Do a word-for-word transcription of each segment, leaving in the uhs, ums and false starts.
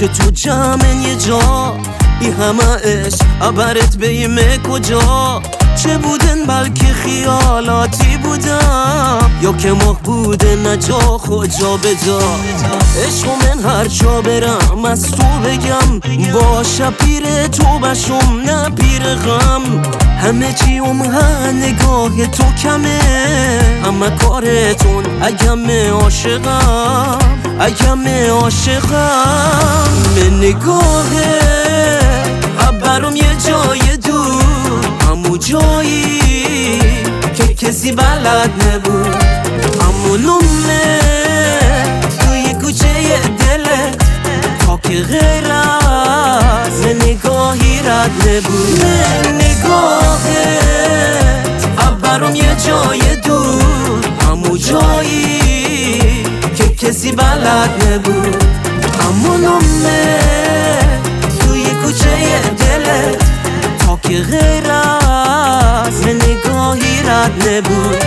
که تو جمع یه جا ای همه عشق عبرت بیمه کجا چه بودن بلکه خیالاتی بودم یا که ماه بوده نجا خود جا به جا عشق من هر جا برم از تو بگم باشه پیر تو بشم نه پیر غم همه چیم ها نگاه تو کمه همه کارتون اگم عاشقم اگم عاشقم من نگاهه برام یه جای دور همون جایی که کسی بلد نبود همونمه توی کوچه دلت تا که غیر از نگاهی رد نبود من نگاهت برام یه جای دور همون جایی که کسی بلد نبود همونمه توی کوچه دلت تا که غیر از نگاهی رد نبود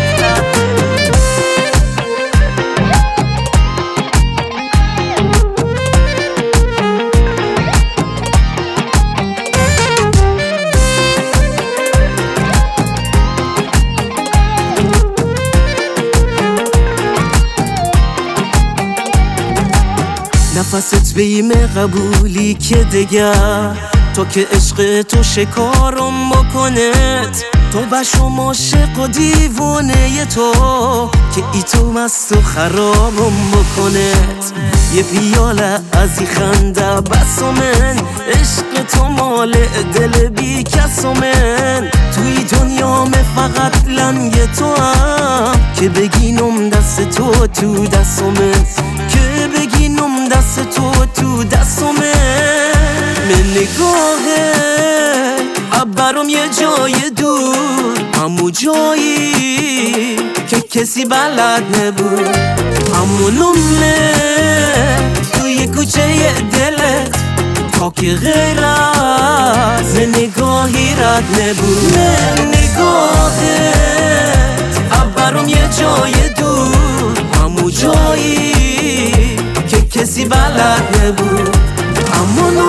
نفست بیمه قبولی که دگر تا که عشق تو شکارم بکند تو بشم عاشق و دیوانه تو که ای تو مست و خرابم بکند یه پیاله از ای خنده بسو من عشق تو مال دل بی کسو من توی دنیا من فقط لنگ تو هم که بگینم دست تو تو دستو من که بگینم دست تو تو دستو من من نگاهه برام یه جای دور همون جایی که کسی بلد نبود همونمه توی کوچه دلت تا که غیر از نگاهی رد نبود من نگاهت برام یه جای دور همون جایی که کسی بلد نبود همون